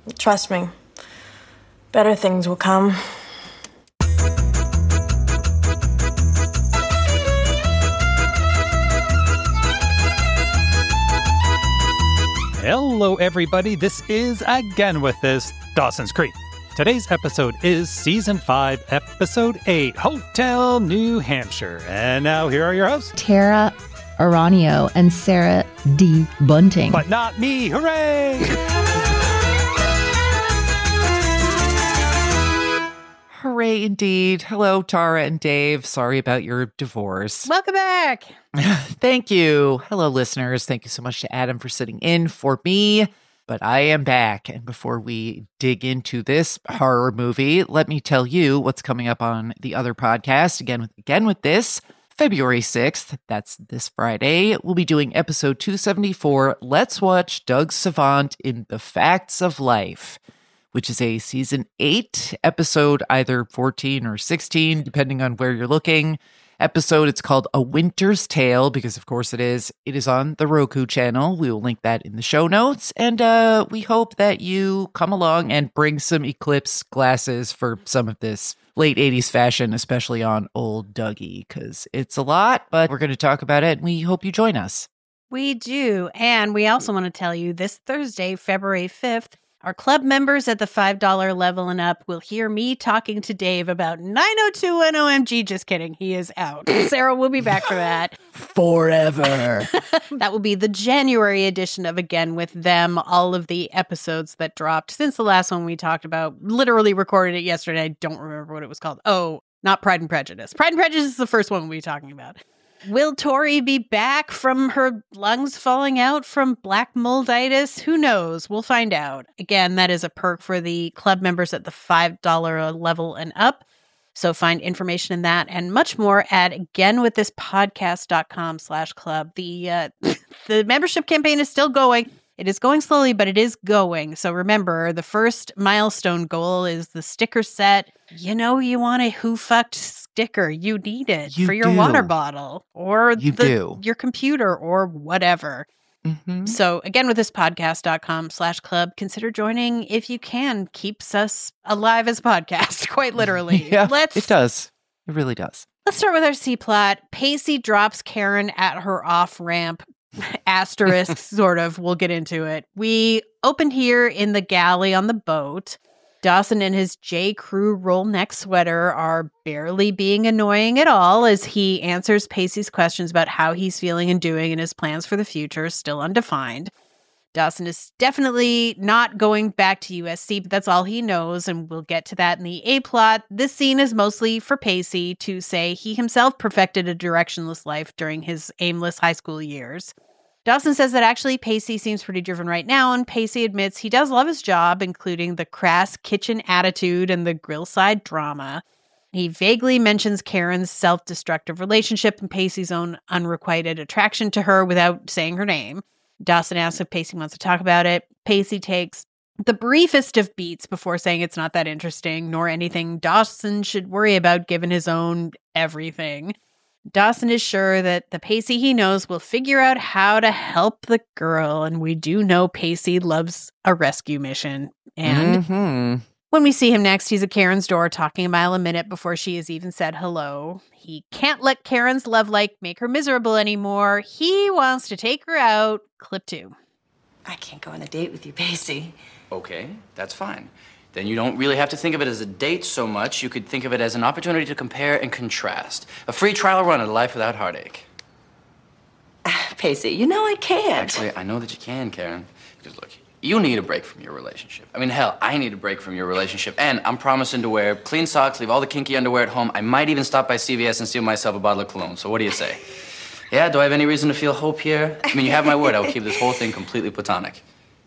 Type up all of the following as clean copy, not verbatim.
Trust me, better things will come. Hello, everybody. This is Again With This, Dawson's Creek. Today's episode is Season 5, Episode 8, Hotel New Hampshire. And now here are your hosts, Tara Aranio and Sarah D. Bunting. But not me. Hooray! Hooray indeed. Hello, Tara and Dave. Sorry about your divorce. Welcome back. Thank you. Hello, listeners. Thank you so much to Adam for sitting in for me. But I am back. And before we dig into this horror movie, let me tell you what's coming up on the other podcast. Again with this, February 6th, that's this Friday, we'll be doing episode 274, Let's Watch Doug Savant in The Facts of Life, which is a season 8 episode, either 14 or 16, depending on where you're looking. Episode, it's called A Winter's Tale, because of course it is. It is on the Roku channel. We will link that in the show notes. And we hope that you come along and bring some Eclipse glasses for some of this late 80s fashion, especially on old Dougie, because it's a lot, but we're going to talk about it, and we hope you join us. We do. And we also want to tell you this Thursday, February 5th, our club members at the $5 level and up will hear me talking to Dave about 90210 OMG. Just kidding. He is out. Sarah will be back for that. Forever. That will be the January edition of Again With Them. All of the episodes that dropped since the last one we talked about. Literally recorded it yesterday. I don't remember what it was called. Oh, not Pride and Prejudice. Pride and Prejudice is the first one we'll be talking about. Will Tori be back from her lungs falling out from black molditis? Who knows? We'll find out. Again, that is a perk for the club members at the $5 level and up. So find information in that and much more at againwiththispodcast.com/club. The membership campaign is still going. It is going slowly, but it is going. So remember, the first milestone goal is the sticker set. You know, you want a Who Fucked sticker. You need it for your water bottle or your computer or whatever. Mm-hmm. So again, with this podcast.com/club, consider joining if you can. Keeps us alive as a podcast, quite literally. Yeah, it does. It really does. Let's start with our C-plot. Pacey drops Karen at her off-ramp. Asterisk, sort of. We'll get into it. We open here in the galley on the boat. Dawson in his J. Crew roll neck sweater are barely being annoying at all as he answers Pacey's questions about how he's feeling and doing and his plans for the future, still undefined. Dawson is definitely not going back to USC, but that's all he knows, and we'll get to that in the A-plot. This scene is mostly for Pacey to say he himself perfected a directionless life during his aimless high school years. Dawson says that actually Pacey seems pretty driven right now, and Pacey admits he does love his job, including the crass kitchen attitude and the grillside drama. He vaguely mentions Karen's self-destructive relationship and Pacey's own unrequited attraction to her without saying her name. Dawson asks if Pacey wants to talk about it. Pacey takes the briefest of beats before saying it's not that interesting, nor anything Dawson should worry about given his own everything. Dawson is sure that the Pacey he knows will figure out how to help the girl, and we do know Pacey loves a rescue mission. And when we see him next, he's at Karen's door talking a mile a minute before she has even said hello. He can't let Karen's love life make her miserable anymore. He wants to take her out. Clip 2. I can't go on a date with you, Pacey. Okay, that's fine. Then you don't really have to think of it as a date so much. You could think of it as an opportunity to compare and contrast. A free trial run at a life without heartache. Pacey, you know I can't. Actually, I know that you can, Karen. Because look, you need a break from your relationship. I mean, hell, I need a break from your relationship. And I'm promising to wear clean socks, leave all the kinky underwear at home. I might even stop by CVS and steal myself a bottle of cologne. So what do you say? Yeah, do I have any reason to feel hope here? I mean, you have my word. I will keep this whole thing completely platonic.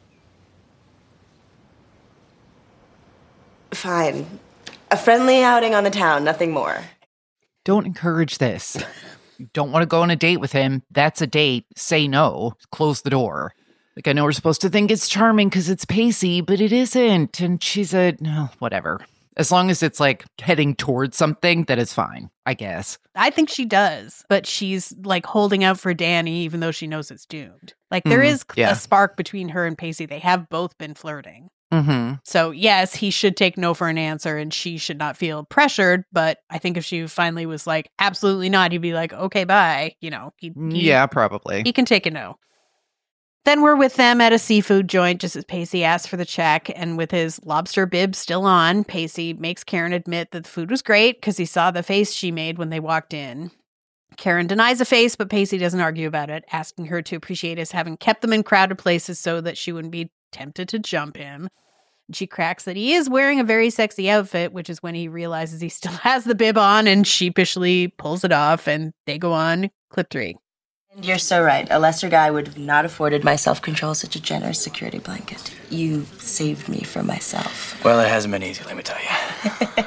Fine. A friendly outing on the town, nothing more. Don't encourage this. You don't want to go on a date with him. That's a date. Say no. Close the door. Like, I know we're supposed to think it's charming because it's Pacey, but it isn't. And she's whatever. As long as it's like heading towards something, that is fine, I guess. I think she does, but she's like holding out for Danny, even though she knows it's doomed. Like there is a spark between her and Pacey. They have both been flirting. Mm-hmm. So, yes, he should take no for an answer and she should not feel pressured. But I think if she finally was like, absolutely not, he'd be like, okay, bye. Yeah, probably. He can take a no. Then we're with them at a seafood joint just as Pacey asks for the check. And with his lobster bib still on, Pacey makes Karen admit that the food was great because he saw the face she made when they walked in. Karen denies the face, but Pacey doesn't argue about it, asking her to appreciate his having kept them in crowded places so that she wouldn't be tempted to jump him. She cracks that he is wearing a very sexy outfit, which is when he realizes he still has the bib on and sheepishly pulls it off, and they go on. Clip 3. And you're so right. A lesser guy would have not afforded my self-control such a generous security blanket. You saved me from myself. Well, it hasn't been easy, let me tell you.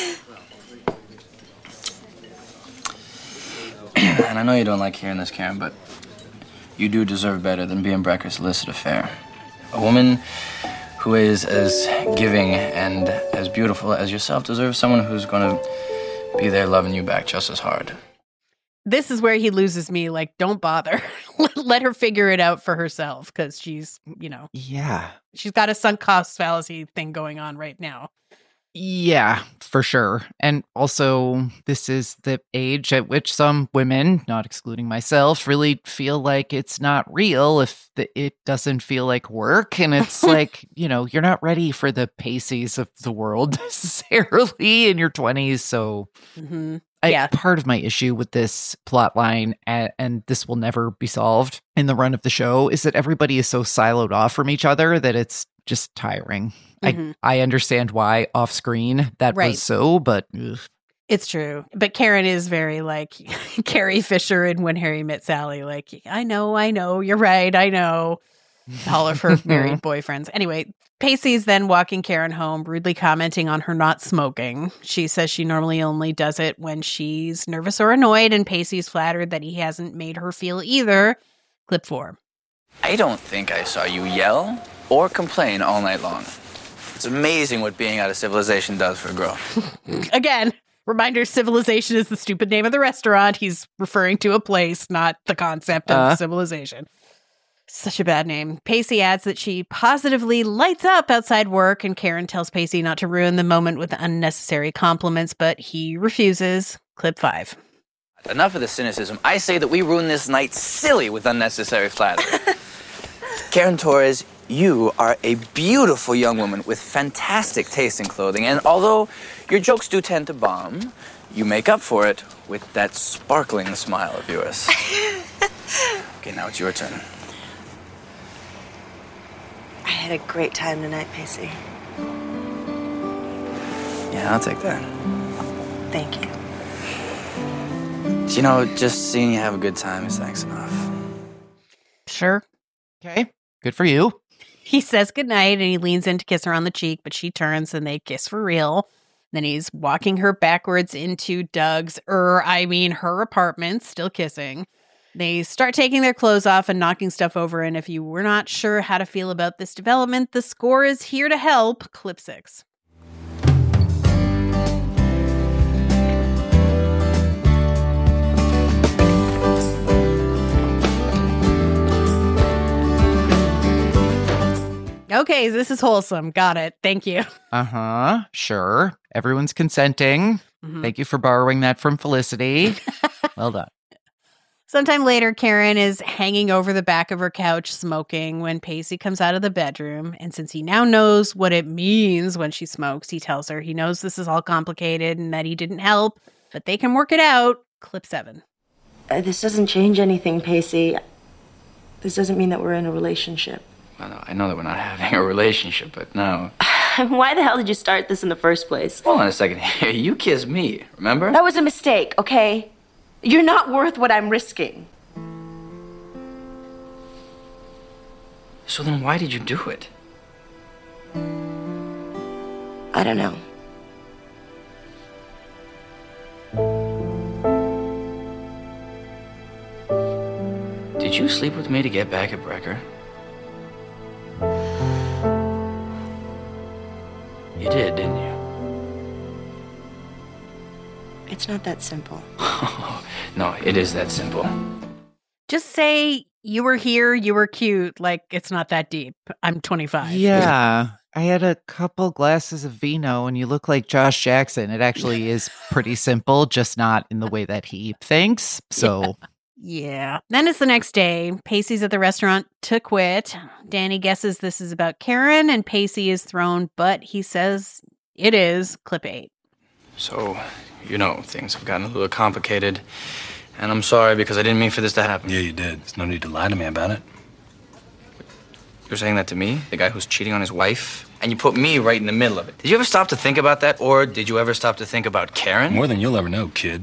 And I know you don't like hearing this, Karen, but you do deserve better than being Brecker's illicit affair. A woman who is as giving and as beautiful as yourself deserves someone who's going to be there loving you back just as hard. This is where he loses me. Like, don't bother. Let her figure it out for herself because she's, Yeah. she's got a sunk cost fallacy thing going on right now. Yeah, for sure. And also, this is the age at which some women, not excluding myself, really feel like it's not real if it doesn't feel like work. And it's like, you're not ready for the Paceys of the world necessarily in your 20s. So part of my issue with this plot line, and this will never be solved in the run of the show, is that everybody is so siloed off from each other that it's just tiring. I understand why off screen that was so, but ugh. It's true. But Karen is very like Carrie Fisher in When Harry Met Sally. Like, I know, you're right, I know. All of her married boyfriends. Anyway, Pacey's then walking Karen home, rudely commenting on her not smoking. She says she normally only does it when she's nervous or annoyed, and Pacey's flattered that he hasn't made her feel either. Clip 4. I don't think I saw you yell or complain all night long. It's amazing what being out of civilization does for a girl. Again, reminder, civilization is the stupid name of the restaurant. He's referring to a place, not the concept of civilization. Such a bad name. Pacey adds that she positively lights up outside work, and Karen tells Pacey not to ruin the moment with unnecessary compliments, but he refuses. Clip 5. Enough of the cynicism. I say that we ruin this night silly with unnecessary flattery. Karen Torres, you are a beautiful young woman with fantastic taste in clothing, and although your jokes do tend to bomb, you make up for it with that sparkling smile of yours. Okay, now it's your turn. I had a great time tonight, Pacey. Yeah, I'll take that. Thank you. Just seeing you have a good time is thanks enough. Sure. Okay, good for you. He says goodnight and he leans in to kiss her on the cheek, but she turns and they kiss for real. Then he's walking her backwards into her apartment, still kissing. They start taking their clothes off and knocking stuff over, and if you were not sure how to feel about this development, the score is here to help. Clip 6. Okay, this is wholesome. Got it. Thank you. Sure. Everyone's consenting. Thank you for borrowing that from Felicity. Well done. Sometime later, Karen is hanging over the back of her couch smoking when Pacey comes out of the bedroom. And since he now knows what it means when she smokes, he tells her he knows this is all complicated and that he didn't help, but they can work it out. Clip 7. This doesn't change anything, Pacey. This doesn't mean that we're in a relationship. Well, I know that we're not having a relationship, but no. Why the hell did you start this in the first place? Hold on a second here. You kissed me, remember? That was a mistake, okay? You're not worth what I'm risking. So then why did you do it? I don't know. Did you sleep with me to get back at Brecker? You did, didn't you? It's not that simple. No, it is that simple. Just say You were here, you were cute. Like, it's not that deep. I'm 25. Yeah. I had a couple glasses of vino and you look like Josh Jackson. It actually is pretty simple, just not in the way that he thinks. So, Yeah. Then it's the next day. Pacey's at the restaurant to quit. Danny guesses this is about Karen, and Pacey is thrown, but he says it is. Clip 8. So, things have gotten a little complicated. And I'm sorry because I didn't mean for this to happen. Yeah, you did. There's no need to lie to me about it. You're saying that to me? The guy who's cheating on his wife? And you put me right in the middle of it. Did you ever stop to think about that? Or did you ever stop to think about Karen? More than you'll ever know, kid.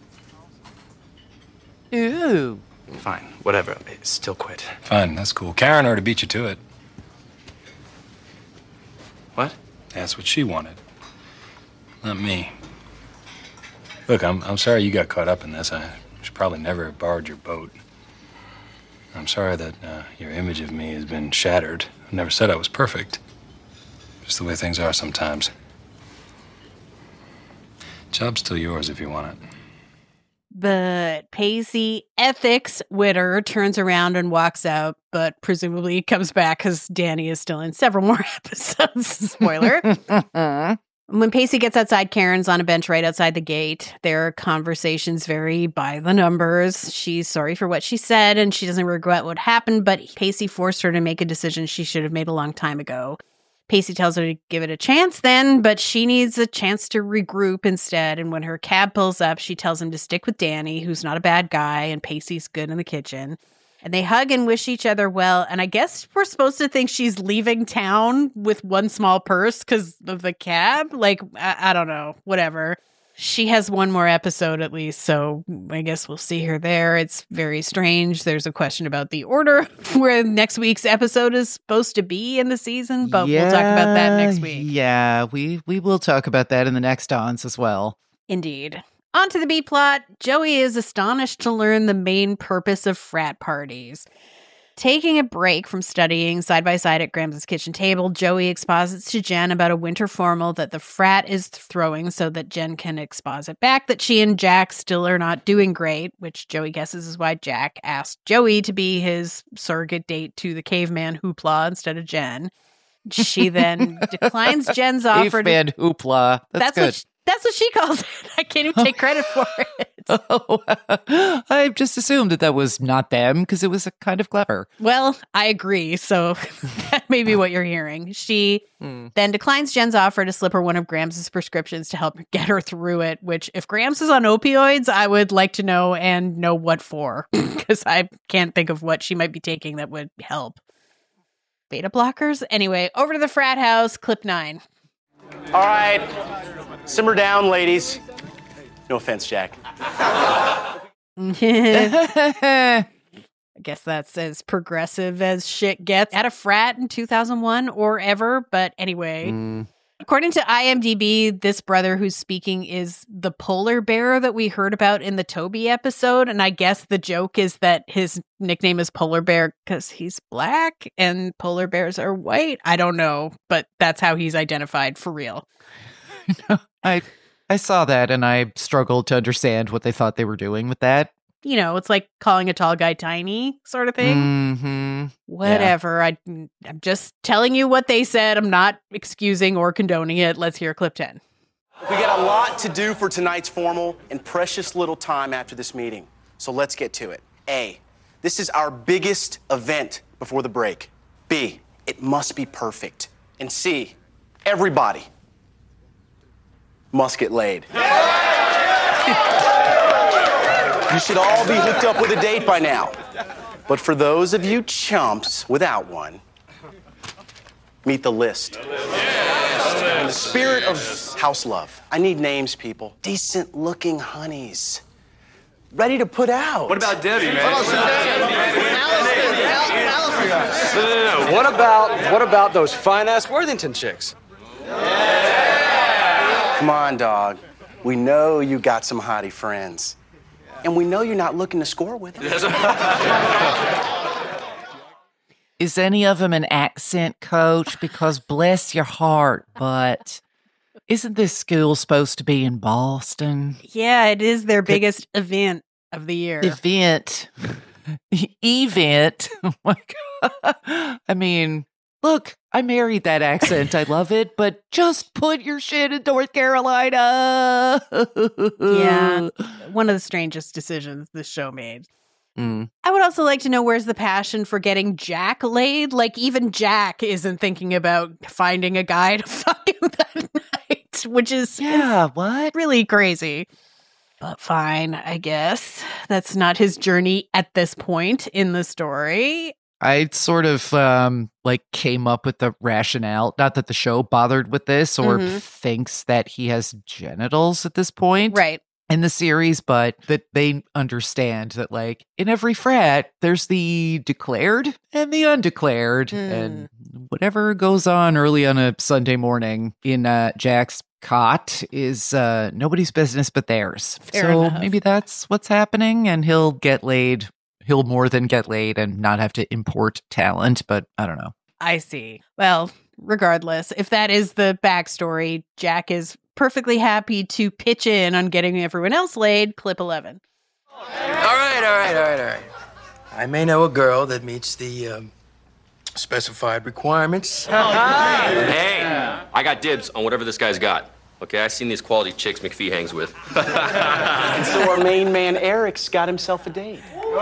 ooh. Fine, whatever. Still quit. Fine, that's cool. Karen already beat you to it. What? That's what she wanted. Not me. Look, I'm sorry you got caught up in this. I should probably never have borrowed your boat. I'm sorry that your image of me has been shattered. I never said I was perfect. Just the way things are sometimes. Job's still yours if you want it. But Pacey ethics Witter turns around and walks out, but presumably comes back because Danny is still in several more episodes. Spoiler. When Pacey gets outside, Karen's on a bench right outside the gate. Their conversations vary by the numbers. She's sorry for what she said, and she doesn't regret what happened, but Pacey forced her to make a decision she should have made a long time ago. Pacey tells her to give it a chance then, but she needs a chance to regroup instead. And when her cab pulls up, she tells him to stick with Danny, who's not a bad guy, and Pacey's good in the kitchen. And they hug and wish each other well. And I guess we're supposed to think she's leaving town with one small purse because of the cab. Like, I don't know, whatever. She has one more episode at least, so I guess we'll see her there. It's very strange. There's a question about the order where next week's episode is supposed to be in the season, but we'll talk about that next week. Yeah, we will talk about that in the next Dons as well. Indeed. On to the B plot. Joey is astonished to learn the main purpose of frat parties. Taking a break from studying side by side at Grams' kitchen table, Joey exposits to Jen about a winter formal that the frat is throwing so that Jen can exposit back that she and Jack still are not doing great, which Joey guesses is why Jack asked Joey to be his surrogate date to the caveman hoopla instead of Jen. She then declines Jen's offer. Caveman hoopla. That's good. That's what she calls it. I can't even take credit for it. Oh, I just assumed that was not them because it was kind of clever. Well, I agree. So that may be what you're hearing. She then declines Jen's offer to slip her one of Grams' prescriptions to help get her through it, which if Grams is on opioids, I would like to know and know what for, because I can't think of what she might be taking that would help. Beta blockers? Anyway, over to the frat house, clip 9. All right, simmer down, ladies. No offense, Jack. I guess that's as progressive as shit gets at a frat in 2001 or ever. But anyway, according to IMDb, this brother who's speaking is the polar bear that we heard about in the Toby episode. And I guess the joke is that his nickname is Polar Bear because he's black and polar bears are white. I don't know, but that's how he's identified for real. I saw that and I struggled to understand what they thought they were doing with that. You know, it's like calling a tall guy tiny sort of thing. Mm-hmm. Whatever. Yeah. I'm just telling you what they said. I'm not excusing or condoning it. Let's hear clip 10. We got a lot to do for tonight's formal and precious little time after this meeting. So let's get to it. A, this is our biggest event before the break. B, it must be perfect. And C, everybody must get laid. You should all be hooked up with a date by now. But for those of you chumps without one, meet the list. In the spirit of house love, I need names, people. Decent-looking honeys. Ready to put out. What about Debbie, man? No. What about those fine-ass Worthington chicks? Come on, dog. We know you got some hottie friends. And we know you're not looking to score with them. Is any of them an accent coach? Because bless your heart, but isn't this school supposed to be in Boston? Yeah, it is their biggest event of the year. Event. Event. Oh my God. I mean, look, I married that accent. I love it, but just put your shit in North Carolina. Yeah, one of the strangest decisions this show made. Mm. I would also like to know where's the passion for getting Jack laid? Like, even Jack isn't thinking about finding a guy to fuck him that night, which is what? Really crazy. But fine, I guess. That's not his journey at this point in the story. I sort of came up with the rationale, not that the show bothered with this or thinks that he has genitals at this point. Right. In the series, but that they understand that, like, in every frat, there's the declared and the undeclared, and whatever goes on early on a Sunday morning in Jack's cot is nobody's business but theirs. Fair enough. Maybe that's what's happening, and he'll get laid. He'll more than get laid and not have to import talent, but I don't know. I see. Well, regardless, if that is the backstory, Jack is perfectly happy to pitch in on getting everyone else laid. Clip 11. All right. I may know a girl that meets the specified requirements. Hey, I got dibs on whatever this guy's got. Okay, I've seen these quality chicks McPhee hangs with. And so our main man Eric's got himself a date.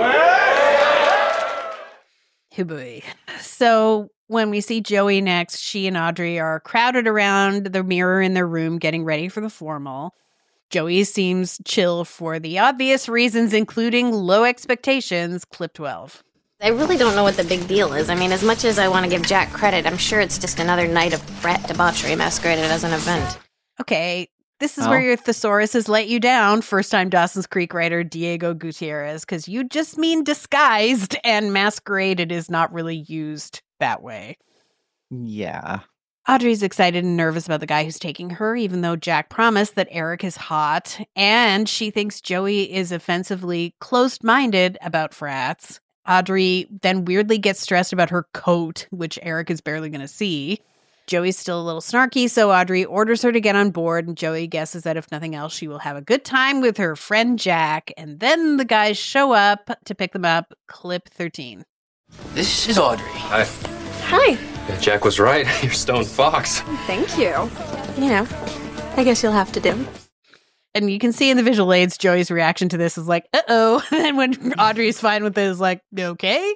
Hoo-boy. So when we see Joey next, she and Audrey are crowded around the mirror in their room getting ready for the formal. Joey seems chill for the obvious reasons, including low expectations. Clip 12. I really don't know what the big deal is. I mean, as much as I want to give Jack credit, I'm sure it's just another night of frat debauchery masqueraded as an event. Okay, this is where your thesaurus has let you down, first-time Dawson's Creek writer Diego Gutierrez, because you just mean disguised, and masqueraded is not really used that way. Yeah. Audrey's excited and nervous about the guy who's taking her, even though Jack promised that Eric is hot, and she thinks Joey is offensively closed-minded about frats. Audrey then weirdly gets stressed about her coat, which Eric is barely going to see. Joey's still a little snarky, so Audrey orders her to get on board, and Joey guesses that if nothing else, she will have a good time with her friend Jack, and then the guys show up to pick them up. Clip 13. This is Audrey. Hi. Hi. Yeah, Jack was right. You're stone fox. Thank you. You know, I guess you'll have to do. And you can see in the visual aids, Joey's reaction to this is like, uh-oh. And then when Audrey's fine with it, is like, okay.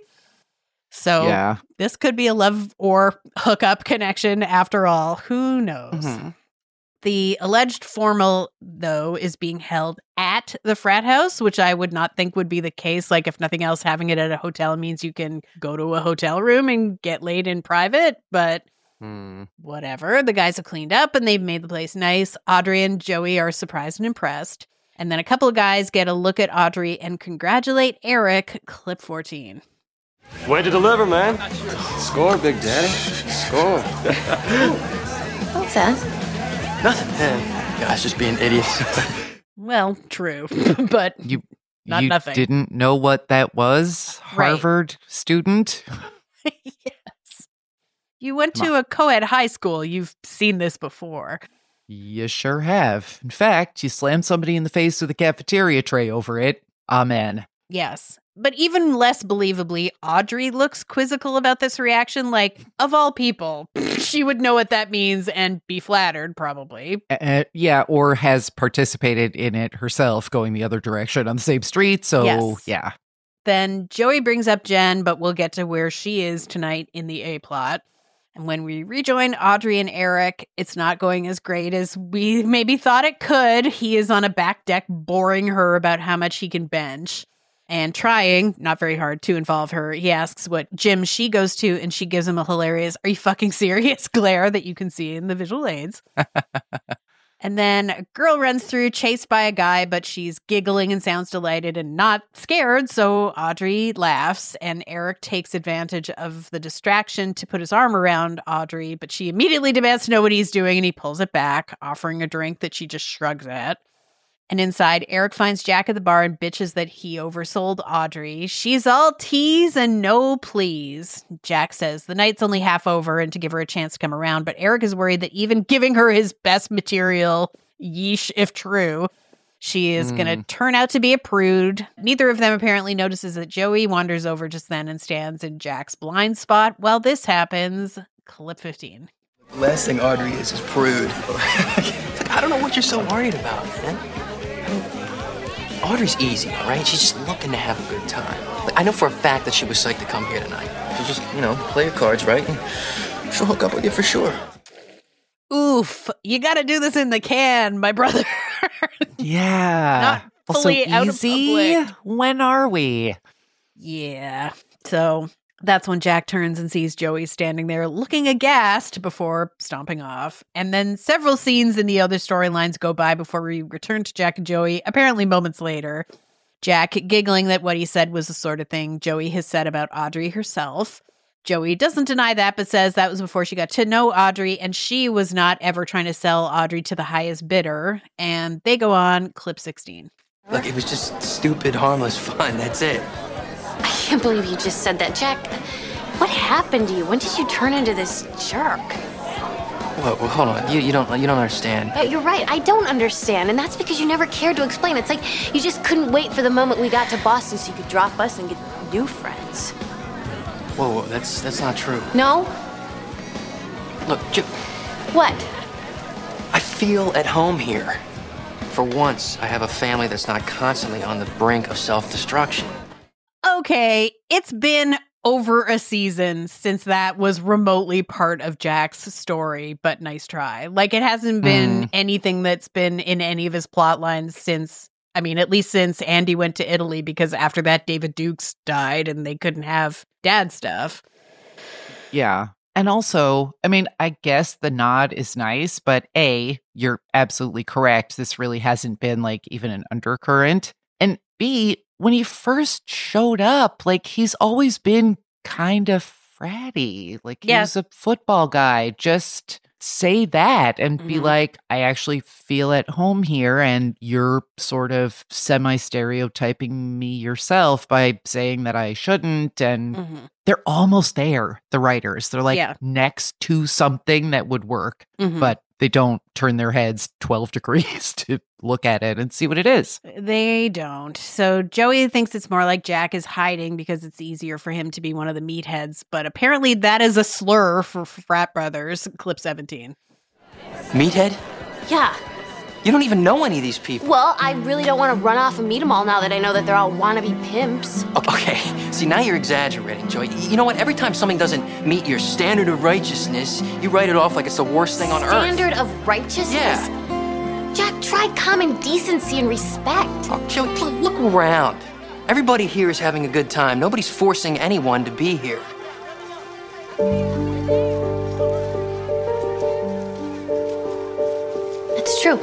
So this could be a love or hookup connection after all. Who knows? Mm-hmm. The alleged formal, though, is being held at the frat house, which I would not think would be the case. Like, if nothing else, having it at a hotel means you can go to a hotel room and get laid in private. But whatever. The guys have cleaned up and they've made the place nice. Audrey and Joey are surprised and impressed. And then a couple of guys get a look at Audrey and congratulate Eric. Clip 14. Way to deliver, man. Score, Big Daddy. Score. What's that? Nothing, man. Guys just being idiots. Well, true. But you nothing. Didn't know what that was? Harvard student? Yes. You went to a co-ed high school. You've seen this before. You sure have. In fact, you slammed somebody in the face with a cafeteria tray over it. Amen. Yes. But even less believably, Audrey looks quizzical about this reaction. Like, of all people, she would know what that means and be flattered, probably. Yeah, or has participated in it herself, going the other direction on the same street. So, yeah. Then Joey brings up Jen, but we'll get to where she is tonight in the A-plot. And when we rejoin Audrey and Eric, it's not going as great as we maybe thought it could. He is on a back deck boring her about how much he can bench. And trying, not very hard, to involve her. He asks what gym she goes to, and she gives him a hilarious, "Are you fucking serious?" glare that you can see in the visual aids. And then a girl runs through, chased by a guy, but she's giggling and sounds delighted and not scared, so Audrey laughs, and Eric takes advantage of the distraction to put his arm around Audrey, but she immediately demands to know what he's doing, and he pulls it back, offering a drink that she just shrugs at. And inside, Eric finds Jack at the bar and bitches that he oversold Audrey. She's all tease and no please. Jack says the night's only half over and to give her a chance to come around, but Eric is worried that even giving her his best material, yeesh if true, She is going to turn out to be a prude. Neither of them apparently notices that Joey wanders over just then and stands in Jack's blind spot. While this happens, clip 15. The last thing Audrey is prude. I don't know what you're so worried about, man. I mean, Audrey's easy, all right? She's just looking to have a good time. I know for a fact that she was psyched to come here tonight. So just, play your cards right, and she'll hook up with you for sure. Oof, you got to do this in the can, my brother. Yeah. Not fully also out easy. of public. When are we? Yeah. So that's when Jack turns and sees Joey standing there looking aghast before stomping off. And then several scenes in the other storylines go by before we return to Jack and Joey, apparently moments later. Jack giggling that what he said was the sort of thing Joey has said about Audrey herself. Joey doesn't deny that, but says that was before she got to know Audrey, and she was not ever trying to sell Audrey to the highest bidder. And they go on, clip 16. Look, it was just stupid, harmless fun. That's it. I can't believe you just said that. Jack, what happened to you? When did you turn into this jerk? Well, hold on. You don't understand. Yeah, you're right. I don't understand, and that's because you never cared to explain. It's like you just couldn't wait for the moment we got to Boston so you could drop us and get new friends. Whoa, that's not true. No? Look, What? I feel at home here. For once, I have a family that's not constantly on the brink of self-destruction. Okay, it's been over a season since that was remotely part of Jack's story, but nice try. Like, it hasn't been anything that's been in any of his plot lines since, at least since Andy went to Italy, because after that, David Dukes died and they couldn't have dad stuff. Yeah. And also, I guess the nod is nice, but A, you're absolutely correct. This really hasn't been even an undercurrent. And B, when he first showed up, he's always been kind of fratty. He's a football guy. Just say that and be like, I actually feel at home here, and you're sort of semi-stereotyping me yourself by saying that I shouldn't. And they're almost there, the writers. They're next to something that would work, but they don't turn their heads 12 degrees to look at it and see what it is. They don't. So Joey thinks it's more like Jack is hiding because it's easier for him to be one of the meatheads, but apparently that is a slur for frat brothers. Clip 17. Meathead? Yeah. You don't even know any of these people. Well, I really don't want to run off and meet them all now that I know that they're all wannabe pimps. Okay, see, now you're exaggerating, Joey. You know what? Every time something doesn't meet your standard of righteousness, you write it off like it's the worst thing on earth. Standard of righteousness? Yeah. Jack, try common decency and respect. Oh, Joey, look around. Everybody here is having a good time. Nobody's forcing anyone to be here. It's true.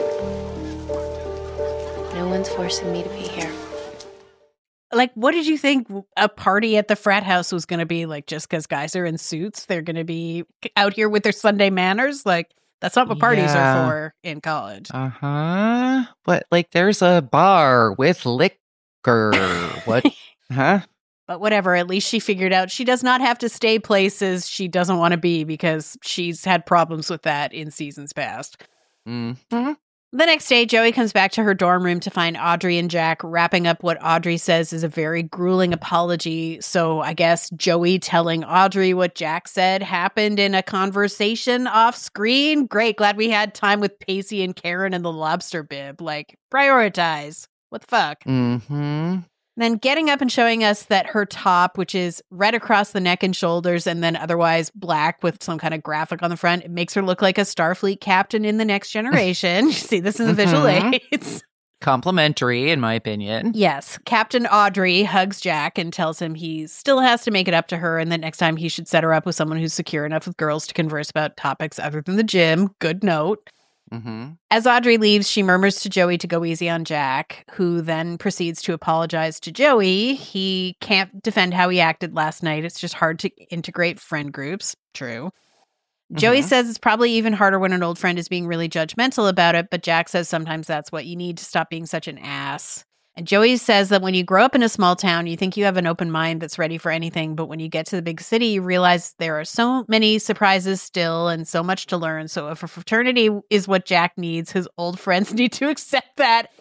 No one's forcing me to be here. What did you think a party at the frat house was going to be like? Just because guys are in suits, they're going to be out here with their Sunday manners? That's not what parties are for in college. But there's a bar with liquor. What? Huh? But whatever, at least she figured out she does not have to stay places she doesn't want to be because she's had problems with that in seasons past. The next day, Joey comes back to her dorm room to find Audrey and Jack wrapping up what Audrey says is a very grueling apology. So I guess Joey telling Audrey what Jack said happened in a conversation off screen. Great. Glad we had time with Pacey and Karen and the lobster bib. Prioritize. What the fuck? Then getting up and showing us that her top, which is red across the neck and shoulders and then otherwise black with some kind of graphic on the front, it makes her look like a Starfleet captain in The Next Generation. You see this in the visual aids. Complimentary, in my opinion. Yes. Captain Audrey hugs Jack and tells him he still has to make it up to her, and that next time he should set her up with someone who's secure enough with girls to converse about topics other than the gym. Good note. As Audrey leaves, she murmurs to Joey to go easy on Jack, who then proceeds to apologize to Joey. He can't defend how he acted last night. It's just hard to integrate friend groups. True. Joey says it's probably even harder when an old friend is being really judgmental about it, but Jack says sometimes that's what you need to stop being such an ass. And Joey says that when you grow up in a small town, you think you have an open mind that's ready for anything. But when you get to the big city, you realize there are so many surprises still and so much to learn. So if a fraternity is what Jack needs, his old friends need to accept that.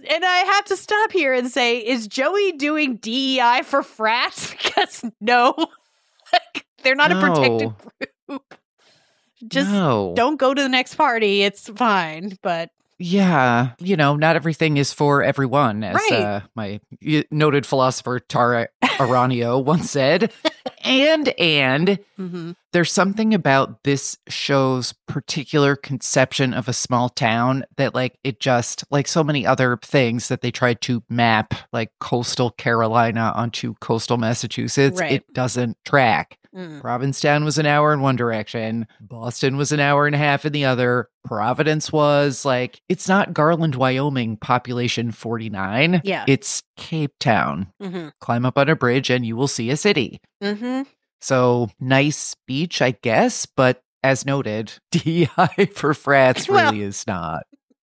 And I have to stop here and say, is Joey doing DEI for frats? Because no, like, they're not a protected group. Just don't go to the next party. It's fine. But yeah, not everything is for everyone, as my noted philosopher Tara Aranio once said. And there's something about this show's particular conception of a small town that, like, it just, like so many other things that they tried to map, like coastal Carolina onto coastal Massachusetts, it doesn't track. Provincetown was an hour in one direction. Boston was an hour and a half in the other. Providence was like, it's not Garland, Wyoming, population 49. Yeah. It's Cape Town. Climb up on a bridge and you will see a city. So nice beach, I guess. But as noted, DEI for frats really is not.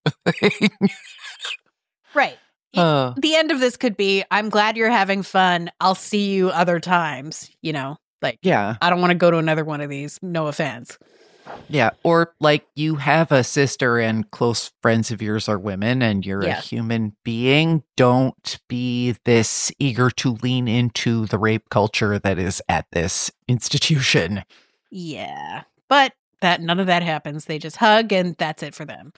Right. The end of this could be, I'm glad you're having fun. I'll see you other times, Like, yeah, I don't want to go to another one of these. No offense. Yeah. Or like you have a sister and close friends of yours are women and you're a human being. Don't be this eager to lean into the rape culture that is at this institution. Yeah. But none of that happens. They just hug and that's it for them.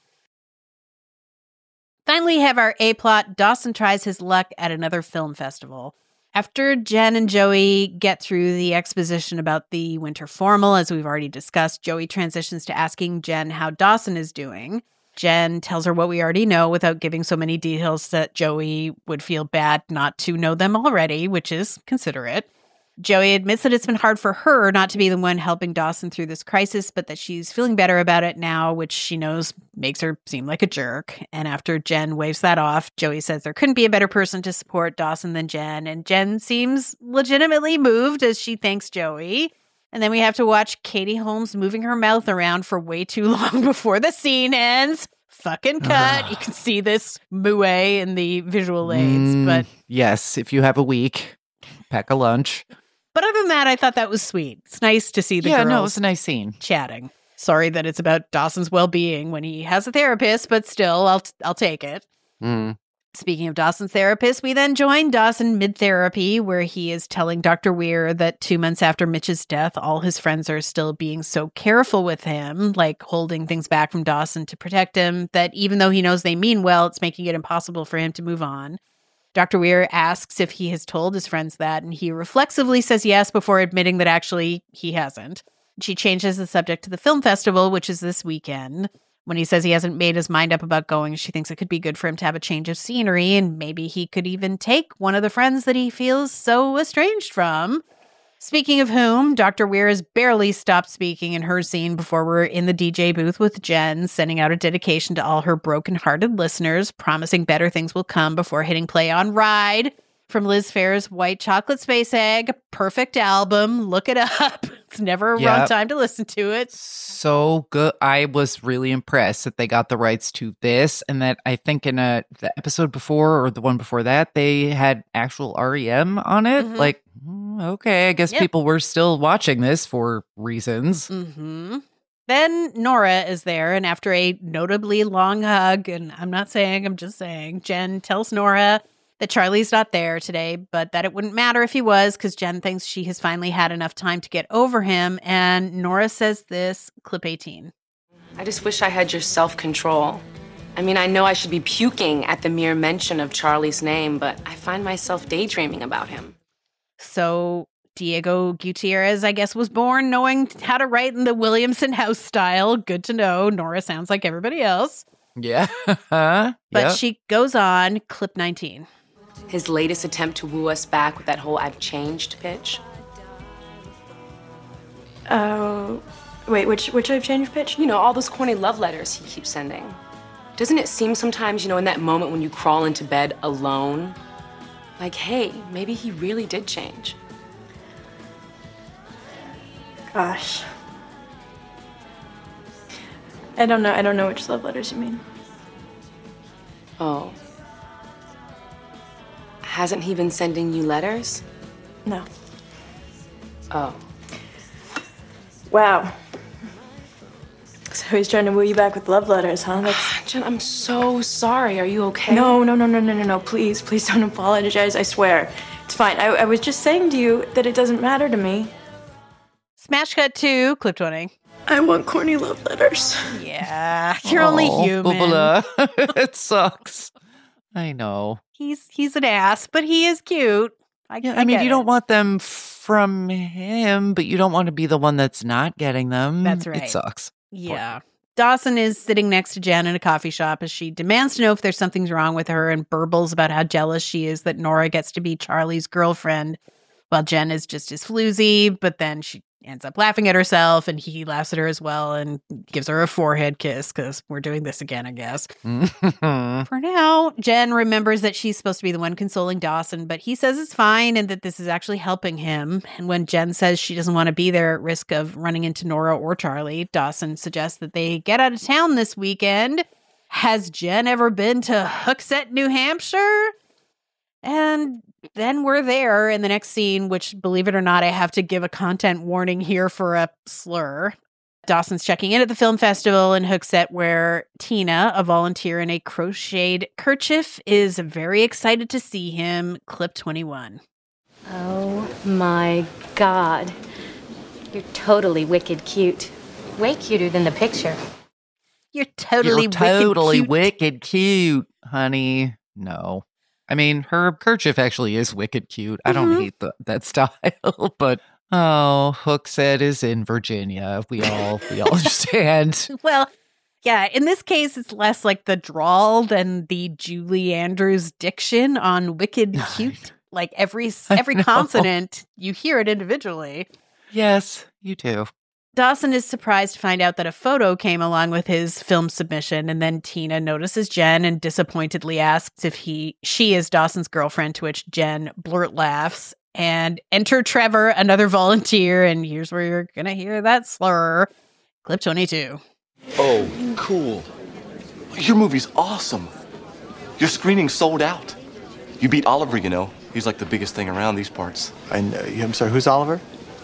Finally have our A-plot. Dawson tries his luck at another film festival. After Jen and Joey get through the exposition about the winter formal, as we've already discussed, Joey transitions to asking Jen how Dawson is doing. Jen tells her what we already know without giving so many details that Joey would feel bad not to know them already, which is considerate. Joey admits that it's been hard for her not to be the one helping Dawson through this crisis, but that she's feeling better about it now, which she knows makes her seem like a jerk. And after Jen waves that off, Joey says there couldn't be a better person to support Dawson than Jen, and Jen seems legitimately moved as she thanks Joey. And then we have to watch Katie Holmes moving her mouth around for way too long before the scene ends. Fucking cut. You can see this moue in the visual aids, but yes, if you have a week, pack a lunch. But other than that, I thought that was sweet. It's nice to see the girls. Yeah, no, it was a nice scene. Chatting. Sorry that it's about Dawson's well-being when he has a therapist, but still, I'll take it. Speaking of Dawson's therapist, we then join Dawson mid-therapy, where he is telling Dr. Weir that 2 months after Mitch's death, all his friends are still being so careful with him, like holding things back from Dawson to protect him, that even though he knows they mean well, it's making it impossible for him to move on. Dr. Weir asks if he has told his friends that, and he reflexively says yes before admitting that actually he hasn't. She changes the subject to the film festival, which is this weekend. When he says he hasn't made his mind up about going, she thinks it could be good for him to have a change of scenery, and maybe he could even take one of the friends that he feels so estranged from. Speaking of whom, Dr. Weir has barely stopped speaking in her scene before we're in the DJ booth with Jen, sending out a dedication to all her broken-hearted listeners, promising better things will come before hitting play on Ride from Liz Phair's White Chocolate Space Egg. Perfect album. Look it up. It's never a wrong time to listen to it. So good. I was really impressed that they got the rights to this, and that I think in the episode before or the one before that, they had actual REM on it. Like, okay, I guess people were still watching this for reasons. Then Nora is there, and after a notably long hug, and I'm not saying, I'm just saying, Jen tells Nora that Charlie's not there today, but that it wouldn't matter if he was, because Jen thinks she has finally had enough time to get over him. And Nora says this, clip 18. I just wish I had your self-control. I mean, I know I should be puking at the mere mention of Charlie's name, but I find myself daydreaming about him. So Diego Gutierrez, I guess, was born knowing how to write in the Williamson House style. Good to know. Nora sounds like everybody else. Yeah. But she goes on, clip 19. His latest attempt to woo us back with that whole I've changed pitch. Wait, which I've changed pitch? You know, all those corny love letters he keeps sending. Doesn't it seem sometimes, in that moment when you crawl into bed alone, like, hey, maybe he really did change? Gosh. I don't know which love letters you mean. Oh. Hasn't he been sending you letters? No. Oh. Wow. So he's trying to woo you back with love letters, huh? Jen, I'm so sorry. Are you okay? No. Please don't apologize. I swear. It's fine. I was just saying to you that it doesn't matter to me. Smash cut to clip 20. I want corny love letters. Yeah, you're only human. It sucks. I know. He's an ass, but he is cute. I mean, you get don't it. want them from him, but you don't want to be the one that's not getting them. That's right. It sucks. Yeah. Dawson is sitting next to Jen in a coffee shop as she demands to know if there's something's wrong with her and burbles about how jealous she is that Nora gets to be Charlie's girlfriend while Jen is just as floozy, but then she ends up laughing at herself and he laughs at her as well and gives her a forehead kiss because we're doing this again, I guess. For now, Jen remembers that she's supposed to be the one consoling Dawson, but he says it's fine and that this is actually helping him. And when Jen says she doesn't want to be there at risk of running into Nora or Charlie, Dawson suggests that they get out of town this weekend. Has Jen ever been to Hooksett, New Hampshire? And then we're there in the next scene, which, believe it or not, I have to give a content warning here for a slur. Dawson's checking in at the film festival in Hooksett, where Tina, a volunteer in a crocheted kerchief, is very excited to see him. Clip 21. Oh my God. You're totally wicked cute. Way cuter than the picture. You're totally wicked cute, honey. No. I mean, her kerchief actually is wicked cute. I don't hate that style, but Hooksett is in Virginia. We all understand. Well, yeah, in this case, it's less like the drawl than the Julie Andrews diction on wicked cute. Like every consonant, you hear it individually. Yes, you do. Dawson is surprised to find out that a photo came along with his film submission, and then Tina notices Jen and disappointedly asks if she is Dawson's girlfriend, to which Jen blurt laughs. And enter Trevor, another volunteer, and here's where you're going to hear that slur. Clip 22. Oh, cool. Your movie's awesome. Your screening's sold out. You beat Oliver, you know. He's like the biggest thing around these parts. I know. I'm sorry, who's Oliver?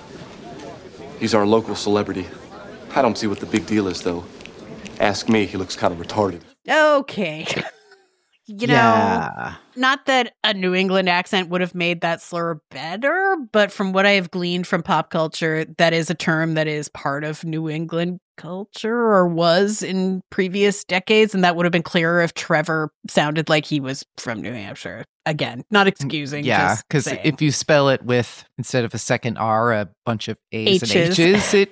He's our local celebrity. I don't see what the big deal is, though. Ask me, he looks kind of retarded. Okay. You know, not that a New England accent would have made that slur better, but from what I have gleaned from pop culture, that is a term that is part of New England culture or was in previous decades, and that would have been clearer if Trevor sounded like he was from New Hampshire. Again, not excusing. Yeah, because if you spell it with, instead of a second R, a bunch of A's and H's,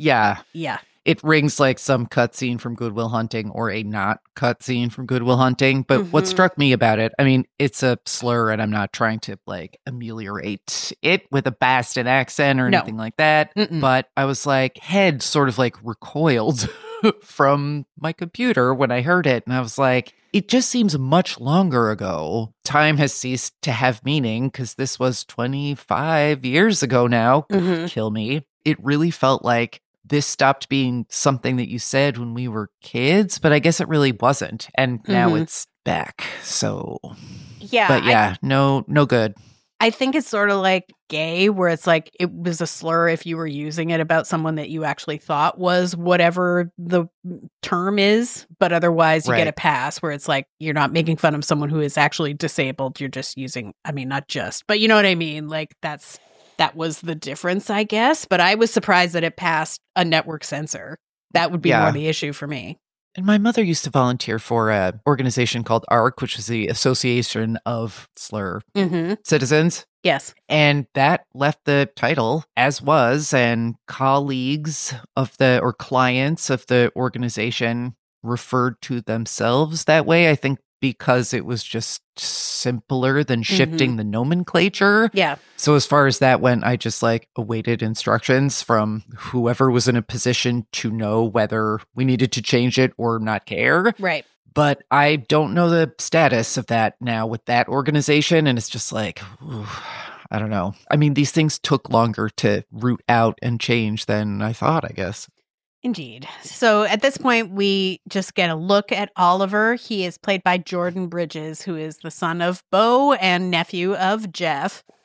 it rings like some cutscene from Good Will Hunting or a not cutscene from Good Will Hunting. But what struck me about it, I mean, it's a slur and I'm not trying to like ameliorate it with a Boston accent or anything like that. But I was like, head sort of like recoiled from my computer when I heard it. And I was like, it just seems much longer ago. Time has ceased to have meaning because this was 25 years ago now. Kill me. It really felt like this stopped being something that you said when we were kids, but I guess it really wasn't. And now it's back. So, yeah. No good. I think it's sort of like gay, where it's like it was a slur if you were using it about someone that you actually thought was whatever the term is, but otherwise you get a pass, where it's like you're not making fun of someone who is actually disabled. You're just using, I mean, not just, but you know what I mean? Like that was the difference, I guess. But I was surprised that it passed a network censor. That would be more the issue for me. And my mother used to volunteer for an organization called ARC, which was the Association of Slur Citizens. Yes. And that left the title as was, and colleagues of or clients of the organization referred to themselves that way, I think, because it was just simpler than shifting the nomenclature. Yeah. So as far as that went, I just like awaited instructions from whoever was in a position to know whether we needed to change it or not care. Right. But I don't know the status of that now with that organization. And it's just like, I don't know. I mean, these things took longer to root out and change than I thought, I guess. Indeed. So at this point, we just get a look at Oliver. He is played by Jordan Bridges, who is the son of Bo and nephew of Jeff.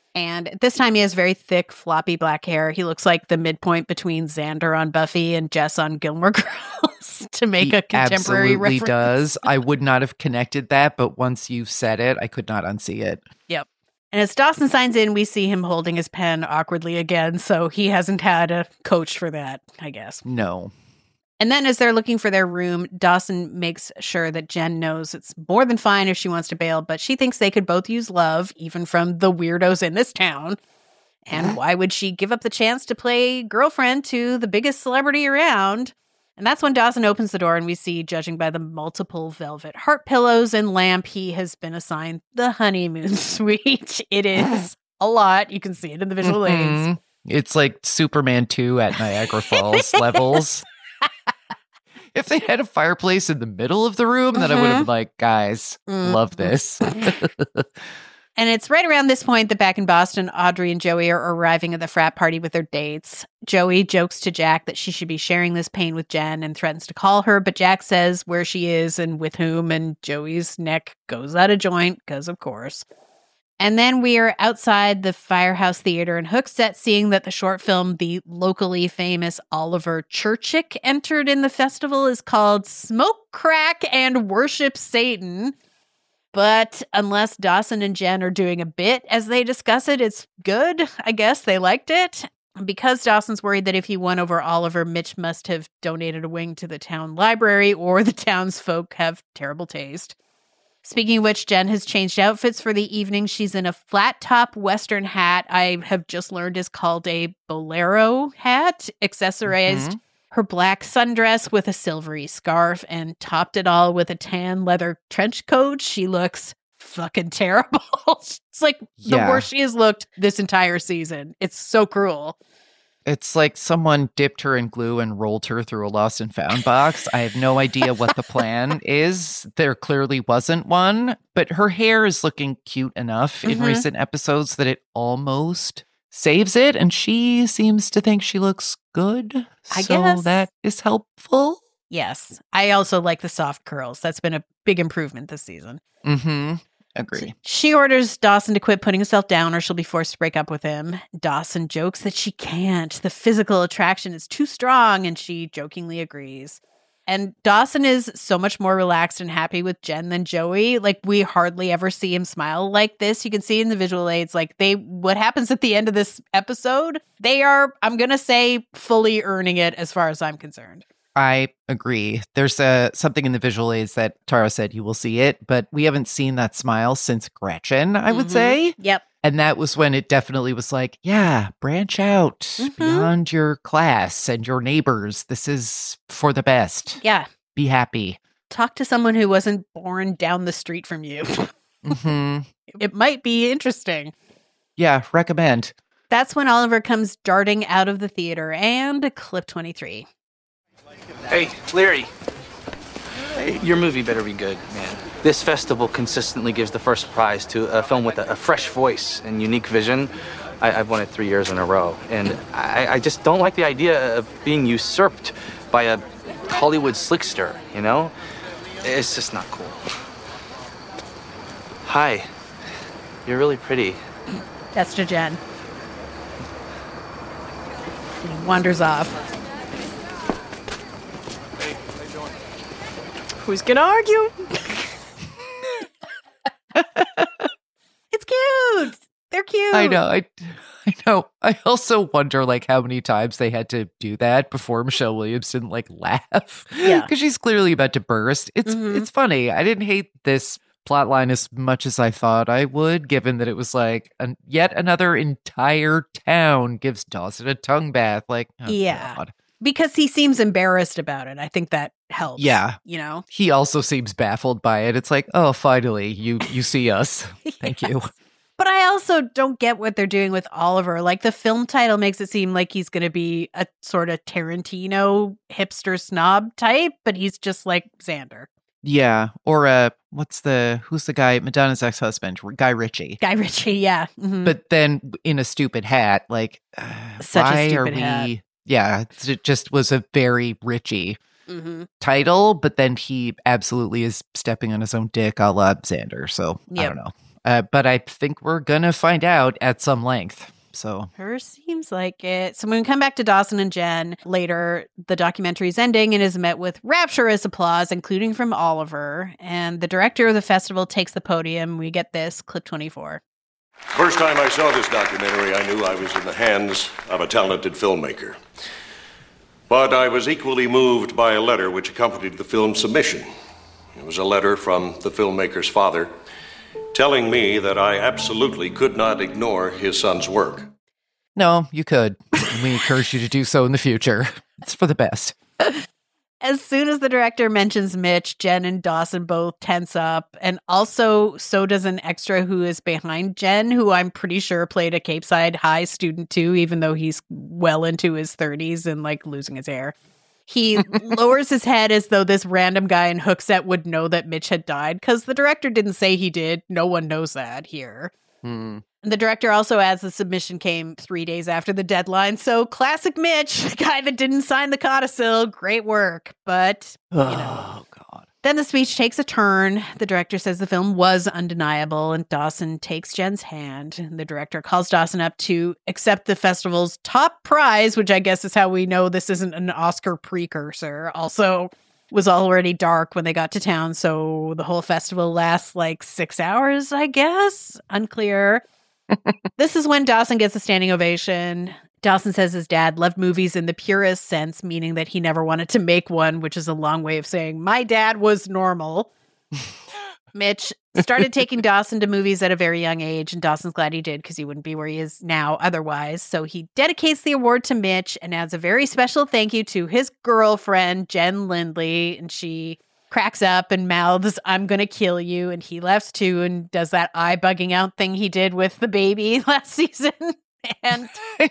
And this time he has very thick, floppy black hair. He looks like the midpoint between Xander on Buffy and Jess on Gilmore Girls to make a contemporary absolutely reference. does. I would not have connected that, but once you said it, I could not unsee it. Yep. And as Dawson signs in, we see him holding his pen awkwardly again, so he hasn't had a coach for that, I guess. No. And then as they're looking for their room, Dawson makes sure that Jen knows it's more than fine if she wants to bail, but she thinks they could both use love, even from the weirdos in this town. And why would she give up the chance to play girlfriend to the biggest celebrity around? And that's when Dawson opens the door and we see, judging by the multiple velvet heart pillows and lamp, he has been assigned the honeymoon suite. It is a lot. You can see it in the visual aids. It's like Superman 2 at Niagara Falls levels. If they had a fireplace in the middle of the room, then I would have been like, guys, love this. And it's right around this point that back in Boston, Audrey and Joey are arriving at the frat party with their dates. Joey jokes to Jack that she should be sharing this pain with Jen and threatens to call her, but Jack says where she is and with whom, and Joey's neck goes out of joint, because of course. And then we are outside the Firehouse Theater in Hooksett, seeing that the short film the locally famous Oliver Churchick entered in the festival is called Smoke, Crack, and Worship Satan. But unless Dawson and Jen are doing a bit as they discuss it, it's good. I guess they liked it. Because Dawson's worried that if he won over Oliver, Mitch must have donated a wing to the town library, or the townsfolk have terrible taste. Speaking of which, Jen has changed outfits for the evening. She's in a flat-top Western hat I have just learned is called a bolero hat, accessorized her black sundress with a silvery scarf, and topped it all with a tan leather trench coat. She looks fucking terrible. It's like the worst she has looked this entire season. It's so cruel. It's like someone dipped her in glue and rolled her through a lost and found box. I have no idea what the plan is. There clearly wasn't one, but her hair is looking cute enough in recent episodes that it almost saves it, and she seems to think she looks good. I guess that is helpful. Yes. I also like the soft curls. That's been a big improvement this season. Agree. She orders Dawson to quit putting himself down or she'll be forced to break up with him. Dawson jokes that she can't. The physical attraction is too strong, and she jokingly agrees. And Dawson is so much more relaxed and happy with Jen than Joey. Like, we hardly ever see him smile like this. You can see in the visual aids, like, what happens at the end of this episode, they are, I'm going to say, fully earning it as far as I'm concerned. I agree. There's something in the visual aids that Tara said you will see it, but we haven't seen that smile since Gretchen, I would say. Yep. And that was when it definitely was like, yeah, branch out beyond your class and your neighbors. This is for the best. Yeah. Be happy. Talk to someone who wasn't born down the street from you. It might be interesting. Yeah, recommend. That's when Oliver comes darting out of the theater, and clip 23. Hey, Leary. Hey, your movie better be good, man. This festival consistently gives the first prize to a film with a fresh voice and unique vision. I've won it 3 years in a row. And I just don't like the idea of being usurped by a Hollywood slickster, you know? It's just not cool. Hi. You're really pretty. That's to Jen. He wanders off. Who's gonna argue? It's cute. They're cute. I know. I know. I also wonder, like, how many times they had to do that before Michelle Williams didn't, like, laugh. Yeah. Because she's clearly about to burst. It's funny. I didn't hate this plot line as much as I thought I would, given that it was like yet another entire town gives Dawson a tongue bath. Like, oh, yeah. God. Because he seems embarrassed about it. I think that helps. Yeah. You know? He also seems baffled by it. It's like, oh, finally, you see us. Thank you. But I also don't get what they're doing with Oliver. Like, the film title makes it seem like he's going to be a sort of Tarantino hipster snob type, but he's just like Xander. Yeah. Or who's the guy, Madonna's ex-husband, Guy Ritchie. Guy Ritchie, yeah. But then in a stupid hat, like, Such why a stupid are we? hat. Yeah, it just was a very Ritchie title, but then he absolutely is stepping on his own dick a la Xander. So I don't know. But I think we're going to find out at some length. So Her seems like it. So when we come back to Dawson and Jen later, the documentary's ending and is met with rapturous applause, including from Oliver. And the director of the festival takes the podium. We get this, clip 24. First time I saw this documentary, I knew I was in the hands of a talented filmmaker. But I was equally moved by a letter which accompanied the film's submission. It was a letter from the filmmaker's father telling me that I absolutely could not ignore his son's work. no, you could. We encourage you to do so in the future. It's for the best. As soon as the director mentions Mitch, Jen and Dawson both tense up. And also, so does an extra who is behind Jen, who I'm pretty sure played a Cape Side High student too, even though he's well into his 30s and like losing his hair. He lowers his head as though this random guy in Hookset would know that Mitch had died, because the director didn't say he did. No one knows that here. The director also adds the submission came 3 days after the deadline. So classic Mitch, the guy that didn't sign the codicil. Great work. But, God. Then the speech takes a turn. The director says the film was undeniable, and Dawson takes Jen's hand. The director calls Dawson up to accept the festival's top prize, which I guess is how we know this isn't an Oscar precursor. Also, was already dark when they got to town, so the whole festival lasts like 6 hours, I guess. Unclear. This is when Dawson gets a standing ovation. Dawson says his dad loved movies in the purest sense, meaning that he never wanted to make one, which is a long way of saying, my dad was normal. Mitch started taking Dawson to movies at a very young age, and Dawson's glad he did because he wouldn't be where he is now otherwise. So he dedicates the award to Mitch and adds a very special thank you to his girlfriend, Jen Lindley, and she cracks up and mouths, I'm gonna kill you, and he laughs too and does that eye bugging out thing he did with the baby last season. And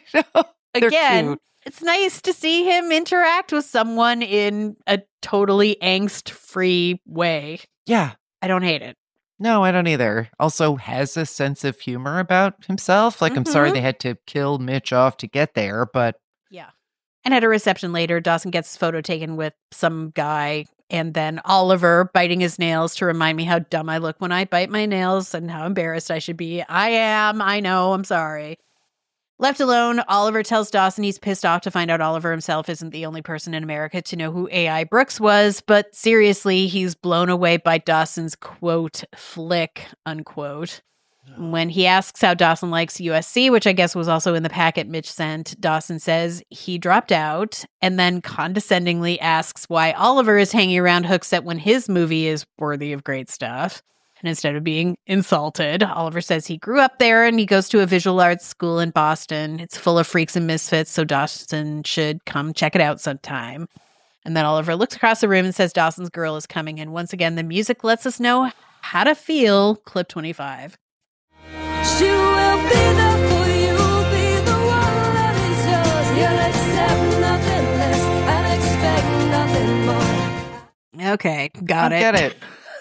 again, cute. It's nice to see him interact with someone in a totally angst-free way. Yeah. I don't hate it. No, I don't either. Also has a sense of humor about himself. Like, I'm sorry they had to kill Mitch off to get there, but... Yeah. And at a reception later, Dawson gets his photo taken with some guy, and then Oliver biting his nails to remind me how dumb I look when I bite my nails and how embarrassed I should be. I know, I'm sorry. Left alone, Oliver tells Dawson he's pissed off to find out Oliver himself isn't the only person in America to know who A.I. Brooks was, but seriously, he's blown away by Dawson's, quote, flick, unquote. When he asks how Dawson likes USC, which I guess was also in the packet Mitch sent, Dawson says he dropped out, and then condescendingly asks why Oliver is hanging around Hookset when his movie is worthy of great stuff. And instead of being insulted, Oliver says he grew up there and he goes to a visual arts school in Boston. It's full of freaks and misfits, so Dawson should come check it out sometime. And then Oliver looks across the room and says Dawson's girl is coming. And once again, the music lets us know how to feel. Clip 25. She will be there for you, be the one that is yours. You'll accept nothing less and expect nothing more. Okay, got it. Get it.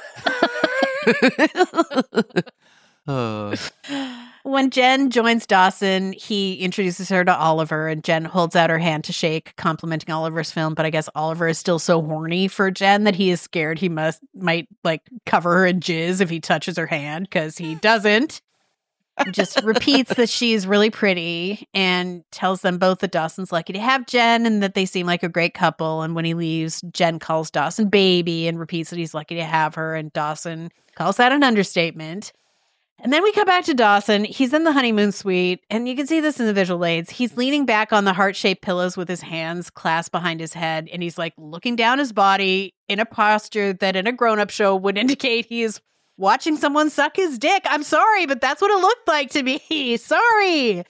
When Jen joins Dawson, he introduces her to Oliver, and Jen holds out her hand to shake, complimenting Oliver's film. But I guess Oliver is still so horny for Jen that he is scared he might like cover her in jizz if he touches her hand, because he doesn't. Just repeats that she's really pretty and tells them both that Dawson's lucky to have Jen and that they seem like a great couple. And when he leaves, Jen calls Dawson baby and repeats that he's lucky to have her. And Dawson calls that an understatement. And then we come back to Dawson. He's in the honeymoon suite, and you can see this in the visual aids. He's leaning back on the heart-shaped pillows with his hands clasped behind his head, and he's like looking down his body in a posture that in a grown-up show would indicate he is watching someone suck his dick. I'm sorry, but that's what it looked like to me. Sorry.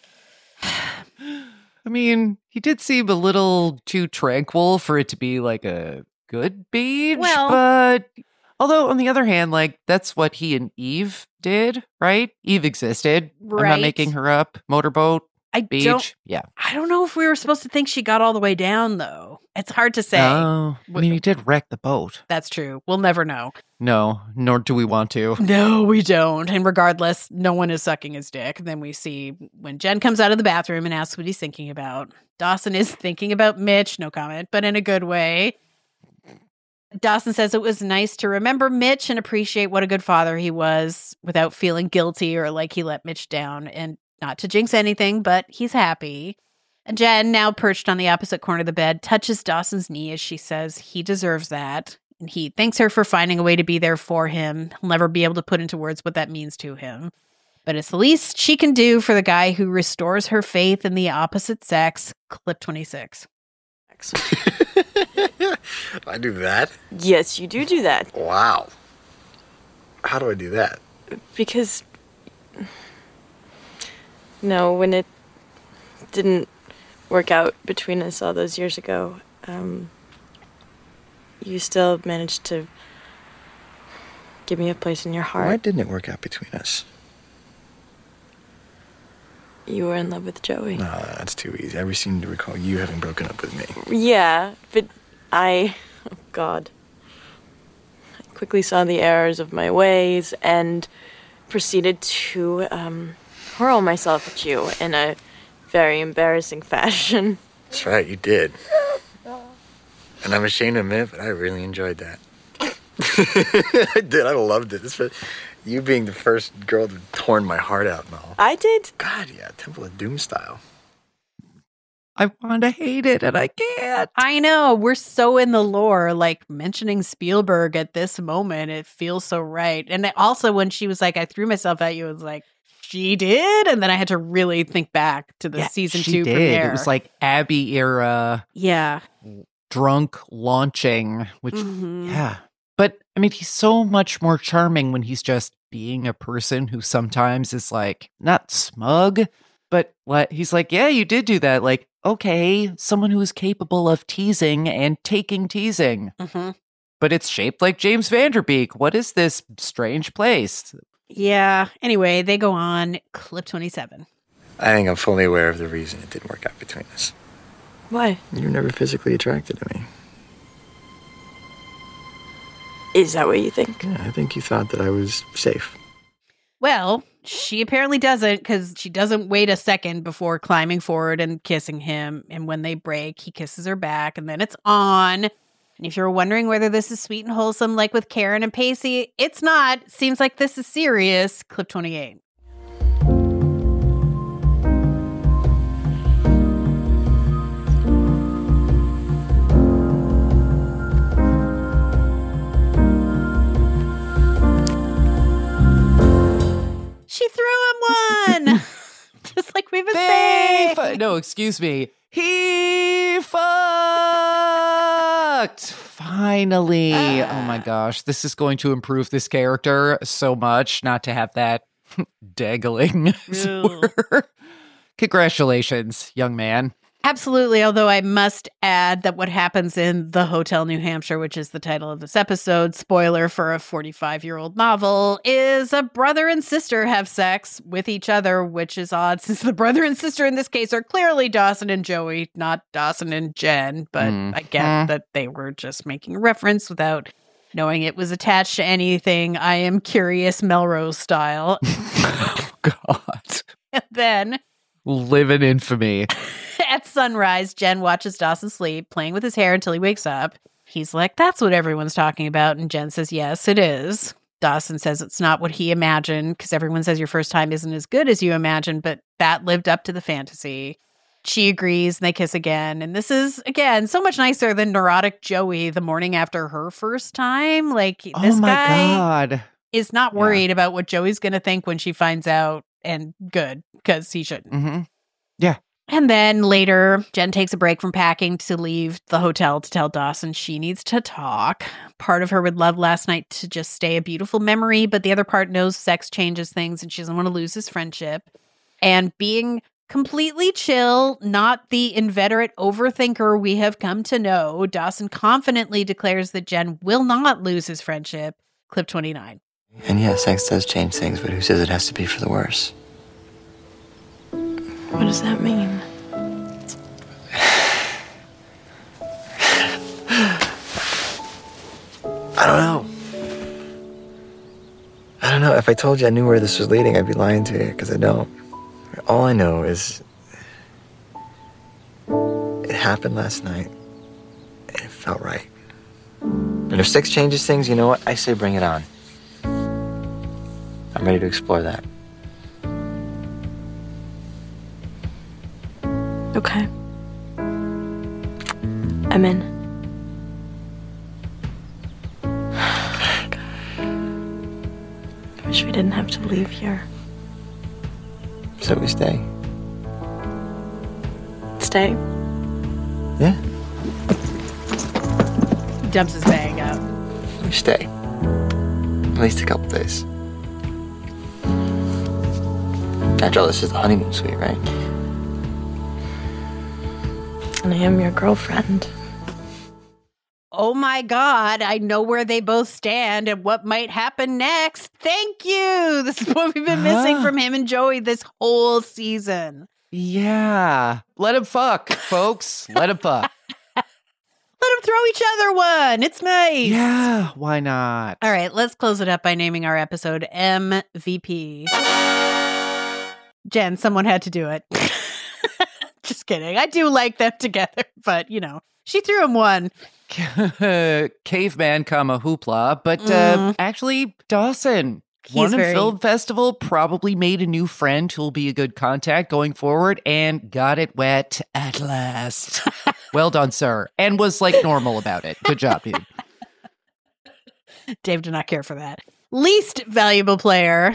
I mean, he did seem a little too tranquil for it to be like a good beach, but although on the other hand, like that's what he and Eve did, right? Eve existed. Right. I'm not making her up. Motorboat, beach. I don't know if we were supposed to think she got all the way down, though. It's hard to say. Oh, I mean, he did wreck the boat. That's true. We'll never know. No, nor do we want to. No, we don't. And regardless, no one is sucking his dick. Then we see when Jen comes out of the bathroom and asks what he's thinking about. Dawson is thinking about Mitch, no comment, but in a good way. Dawson says it was nice to remember Mitch and appreciate what a good father he was without feeling guilty or like he let Mitch down. And not to jinx anything, but he's happy. And Jen, now perched on the opposite corner of the bed, touches Dawson's knee as she says he deserves that. And he thanks her for finding a way to be there for him. He'll never be able to put into words what that means to him. But it's the least she can do for the guy who restores her faith in the opposite sex. Clip 26. I do that? Yes, you do that. Wow. How do I do that? Because, no, when it didn't work out between us all those years ago, you still managed to give me a place in your heart. Why didn't it work out between us? You were in love with Joey. No, that's too easy. I always seem to recall you having broken up with me. Yeah, but oh God. I quickly saw the errors of my ways and proceeded to hurl myself at you in a very embarrassing fashion. That's right, you did. And I'm ashamed to admit, but I really enjoyed that. I did. I loved it. You being the first girl to torn my heart out and all. I did? God, yeah. Temple of Doom style. I want to hate it and I can't. I know. We're so in the lore. Like mentioning Spielberg at this moment, it feels so right. And also when she was like, I threw myself at you, it was like, she did? And then I had to really think back to the season 2 premiere. It was like Abby era. Yeah. Drunk launching, which, yeah. But, I mean, he's so much more charming when he's just being a person who sometimes is like, not smug, but he's like, yeah, you did do that. Like, okay, someone who is capable of teasing and taking teasing. Mm-hmm. But it's shaped like James Van Der Beek. What is this strange place? Yeah. Anyway, they go on. Clip 27. I think I'm fully aware of the reason it didn't work out between us. Why? You were never physically attracted to me. Is that what you think? Yeah, I think you thought that I was safe. Well, she apparently doesn't, because she doesn't wait a second before climbing forward and kissing him. And when they break, he kisses her back, and then it's on. And if you're wondering whether this is sweet and wholesome like with Karen and Pacey, it's not. Seems like this is serious. Clip 28. She threw him one! Just like we've been saying. No, excuse me. He fucked! Finally. Oh my gosh. This is going to improve this character so much not to have that daggling. Congratulations, young man. Absolutely, although I must add that what happens in The Hotel New Hampshire, which is the title of this episode, spoiler for a 45-year-old novel, is a brother and sister have sex with each other, which is odd since the brother and sister in this case are clearly Dawson and Joey, not Dawson and Jen, but I get that they were just making a reference without knowing it was attached to anything. I am curious Melrose style. Oh, God. And then... live in infamy. At sunrise, Jen watches Dawson sleep, playing with his hair until he wakes up. He's like, that's what everyone's talking about. And Jen says, yes, it is. Dawson says it's not what he imagined, because everyone says your first time isn't as good as you imagined, but that lived up to the fantasy. She agrees, and they kiss again. And this is, again, so much nicer than neurotic Joey the morning after her first time. Like, this guy is not worried about what Joey's going to think when she finds out, and good, because he shouldn't. Mm-hmm. Yeah. And then later, Jen takes a break from packing to leave the hotel to tell Dawson she needs to talk. Part of her would love last night to just stay a beautiful memory, but the other part knows sex changes things and she doesn't want to lose his friendship. And being completely chill, not the inveterate overthinker we have come to know, Dawson confidently declares that Jen will not lose his friendship. Clip 29. And yeah, sex does change things, but who says it has to be for the worse? What does that mean? I don't know. If I told you I knew where this was leading, I'd be lying to you, because I don't. All I know is it happened last night, and it felt right. And And if sex changes things, you know what? I say bring it on. I'm ready to explore that. Okay. I'm in. I wish we didn't have to leave here. So we stay. Stay. Yeah, He dumps his bag out. we stay. At least a couple days. After all, this is the honeymoon suite, right? And I am your girlfriend. Oh my God, I know where they both stand and what might happen next. Thank you. This is what we've been missing from him and Joey this whole season. Yeah. Let him fuck, folks. Let him fuck. Let them throw each other one. It's nice. Yeah, why not? All right, let's close it up by naming our episode MVP. Jen, someone had to do it. Just kidding. I do like them together, but, you know, she threw him one. Caveman, hoopla. But actually, Dawson, won a film festival, probably made a new friend who'll be a good contact going forward, and got it wet at last. Well done, sir. And was like normal about it. Good job, dude. Dave did not care for that. Least valuable player.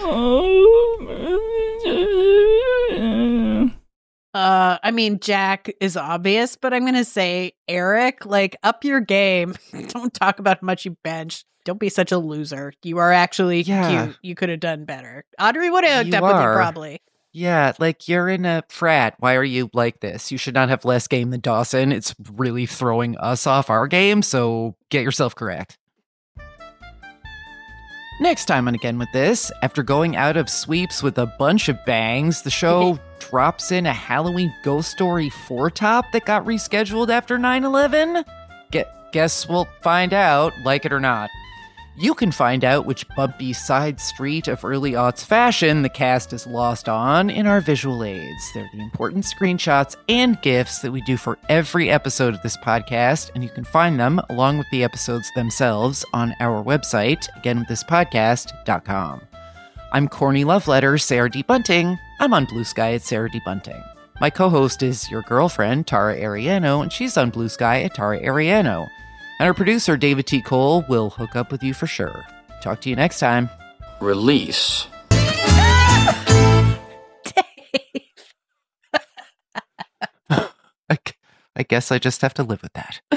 I mean, Jack is obvious, but I'm going to say Eric, like, up your game. Don't talk about how much you bench. Don't be such a loser. You are actually cute. You could have done better. Audrey would have hooked up with you, probably. Yeah, like, you're in a frat. Why are you like this? You should not have less game than Dawson. It's really throwing us off our game, so get yourself correct. Next time on Again With This, after going out of sweeps with a bunch of bangs, the show drops in a Halloween Ghost Story 4-top that got rescheduled after 9/11? Guess we'll find out, like it or not. You can find out which bumpy side street of early aughts fashion the cast is lost on in our visual aids. They're the important screenshots and GIFs that we do for every episode of this podcast, and you can find them, along with the episodes themselves, on our website, againwiththispodcast.com. I'm corny love letter Sarah D. Bunting. I'm on Blue Sky at Sarah D. Bunting. My co-host is your girlfriend, Tara Ariano, and she's on Blue Sky at Tara Ariano. And our producer, David T. Cole, will hook up with you for sure. Talk to you next time. Release. I guess I just have to live with that.